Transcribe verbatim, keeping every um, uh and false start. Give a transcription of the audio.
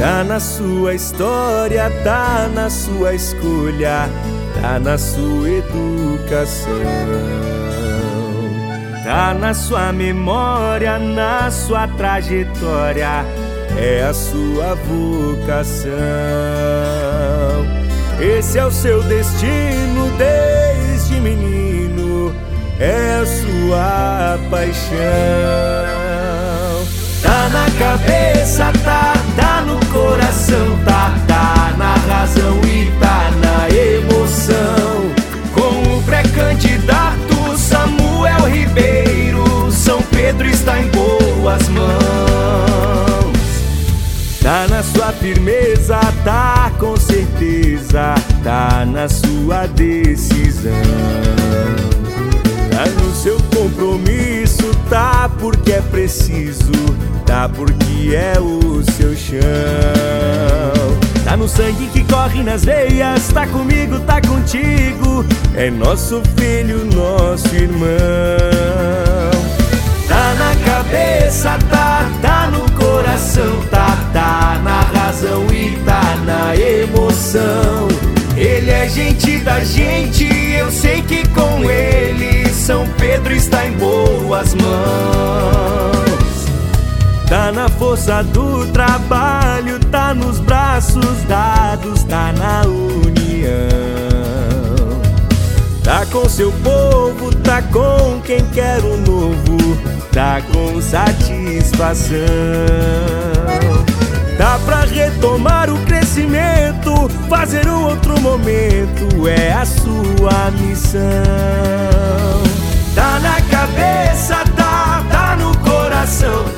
Tá na sua história, tá na sua escolha, tá na sua educação, tá na sua memória, na sua trajetória, é a sua vocação. Esse é o seu destino desde menino, é a sua paixão. Tá na cabeça, tá, tá no coração, tá, tá na razão e tá na emoção. Com o pré-candidato Samuel Ribeiro, São Pedro está em boas mãos. Tá na sua firmeza, tá com certeza, tá na sua decisão. Tá no seu compromisso, tá porque é preciso, tá porque é o seu chão. Tá no sangue que corre nas veias, tá comigo, tá contigo, é nosso filho, nosso irmão. Tá na cabeça, tá, tá no coração, tá, tá na razão e tá na emoção. Ele é gente da gente, eu sei que com ele São Pedro está em boas mãos. Tá na força do trabalho, tá nos braços dados, tá na união. Tá com seu povo, tá com quem quer o novo, tá com satisfação. Tá pra retomar o crescimento, fazer um outro momento, é a sua missão. Tá na cabeça, tá, tá no coração,